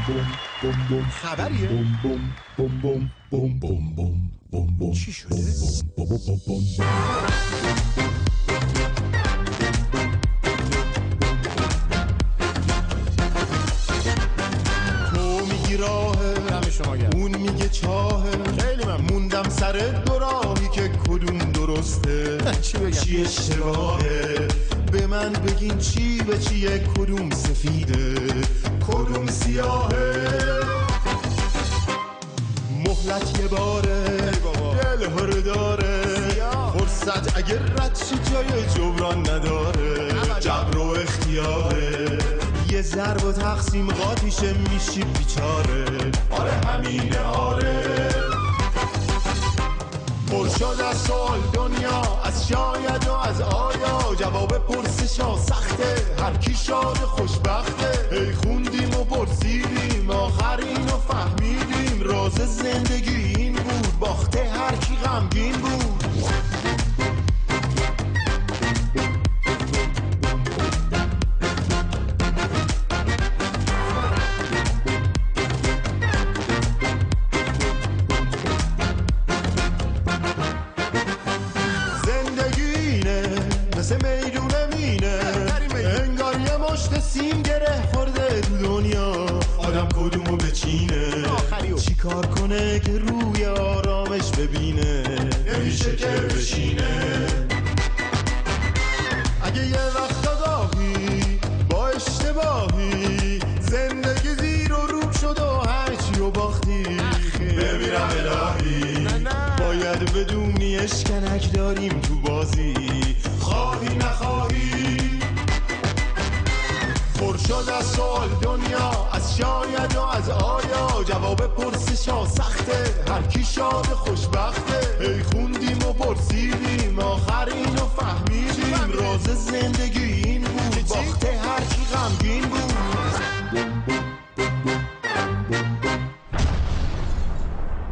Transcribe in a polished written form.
خبریه؟ چی شده؟ تو میگی راهه اون میگه چاهه خیلی من موندم سر دو راهی که کدوم درسته چی اشتباهه به من بگین چی به چیه کدوم سفیده کدوم سیاهه مهلت یه باره دل هر داره فرصت اگر رد شی جای جبران نداره جبر و اختیاره یه ضرب و تقسیم قاطیشه میشی بیچاره آره همینه آره پر شد از سوال دنیا از شاید و از آیا جواب پرسشا سخته هر کی شاد خوشبخته هی خوندیم و پرسیدیم آخر اینو فهمیدیم راز زندگی این بود باخته هر کی غمگین بود سیم گره خورده تو دنیا آدم کدومو بچینه چی کار کنه که روی آرامش ببینه نمیشه که بشینه اگه یه وقت گاهی با اشتباهی زندگی زیر و روب شد و هرچی و باختی بمیرم الهی باید بدونی اشکنک داریم تو بازی خواهی نخواهی پر شد از سوال دنیا از شاید و از آیا جواب پرسشا سخته هر کی شاد خوشبخته هی خوندیم و پرسیدیم آخر اینو فهمیدیم راز زندگی